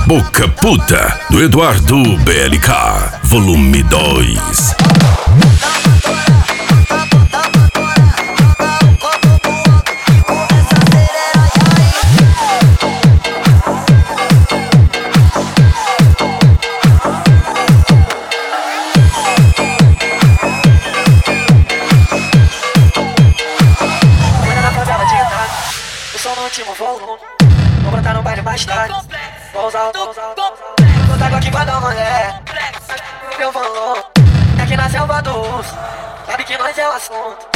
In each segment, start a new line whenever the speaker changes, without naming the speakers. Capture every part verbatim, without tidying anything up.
Boca Puta, do Eduardo B L K, volume dois.
Vou brotar no baile mais tarde. Vou usar o vou usar o vou tacar aqui pra dar uma mulher. Meu valor é aqui na selva do urso. Sabe que nós é o assunto.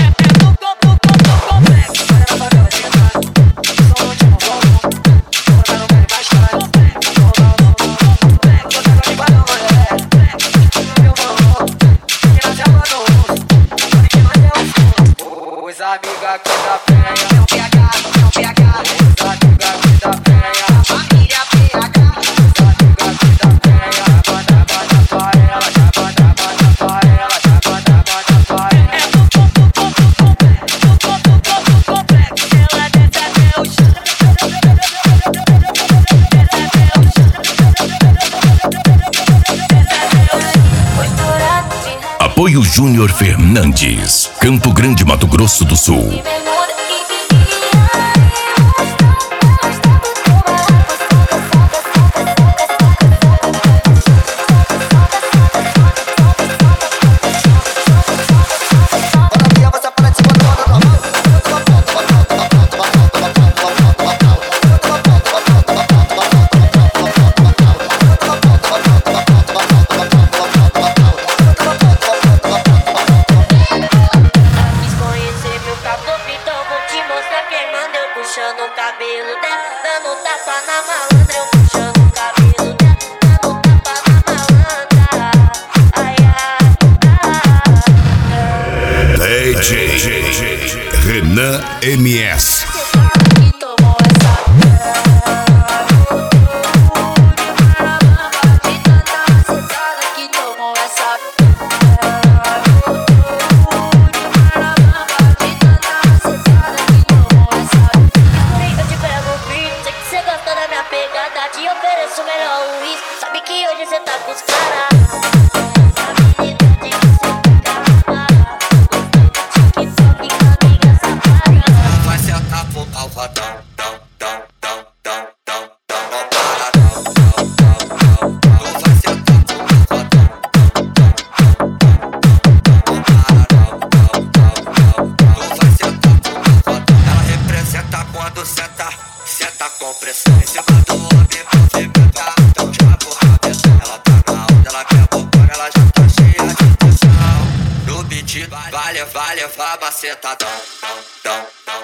Os amigos aqui da penha não P H, não P H. Os amigos aqui da penha, família P H. Os amigos aqui da penha, banda, banda, pra ela. Já banda, banda, pra ela. Já banda, banda, pra ela. É do complexo, do complexo. Ela desce até o chão.
Apoio Júnior Fernandes, Campo Grande, Mato Grosso do Sul.
Puxando o cabelo dela, dando tapa na malandra. Eu puxando o cabelo dela, dando tapa na malandra. Ai, ai, ai.
D J Renan M S.
E tomou essa de tanta sentada que tomou essa. Te ofereço o melhor uísque. Sabe que hoje cê tá com os caras.
Vai sentar pro alvadão, dão, dão, dão, dão, dão, dão, dão, paradão. Vai sentar pro alvadão, vai sentar pro alvadão. Ela representa quando senta, senta com pressão. Em cima do homem, movimenta, então já porra pressão. Ela tá na onda, ela quer botar, ela já tá cheia de tensão. No beat, vai levar, levar, macetadão, dão, dão, dão.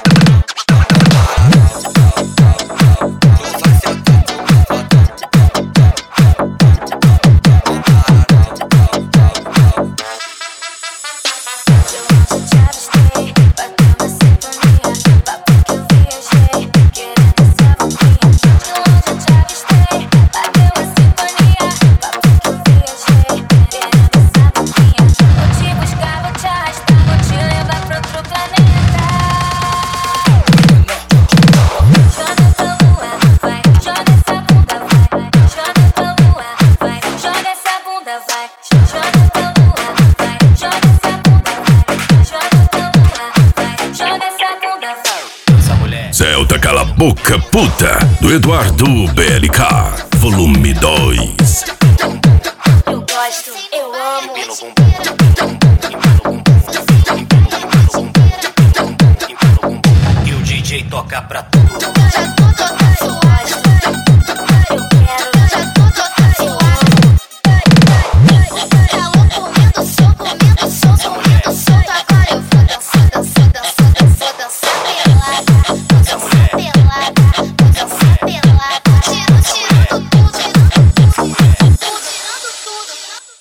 Celta Cala Boca Puta, do Eduardo B L K, volume dois.
Eu gosto, eu amo.
E o D J toca pra tu.